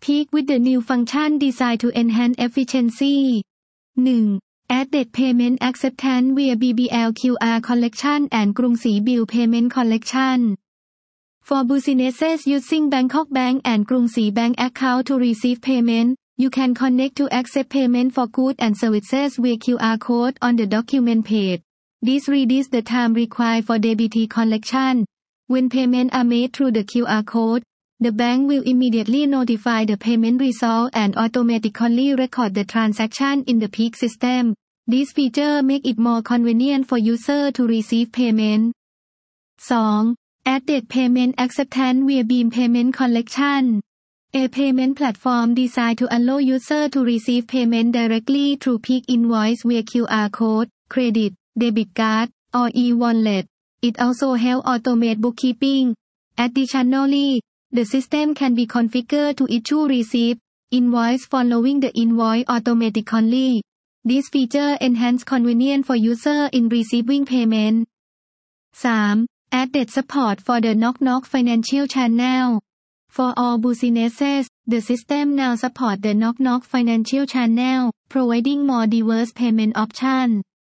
Peak with the new function designed to enhance efficiency. 1. Added payment acceptance via BBL QR collection and Krungsri bill payment collection. For businesses using Bangkok Bank and Krungsri Bank account to receive payment, you can connect to accept payment for goods and services via QR code on the document page. This reduces the time required for DBT collection. When payments are made through the QR code, the bank will immediately notify the payment result and automatically record the transaction in the Peak system. This feature makes it more convenient for users to receive payment. 2. Added payment acceptance via Beam Payment Collection. A payment platform designed to allow users to receive payment directly through Peak invoice via QR code, credit, debit card, or e-wallet. It also helps automate bookkeeping. Additionally, the system can be configured to issue receipt invoice following the invoice automatically. This feature enhances convenience for users in receiving payment. 3. Added support for the Knock Knock financial channel. For all businesses, the system now supports the Knock Knock financial channel, providing more diverse payment options.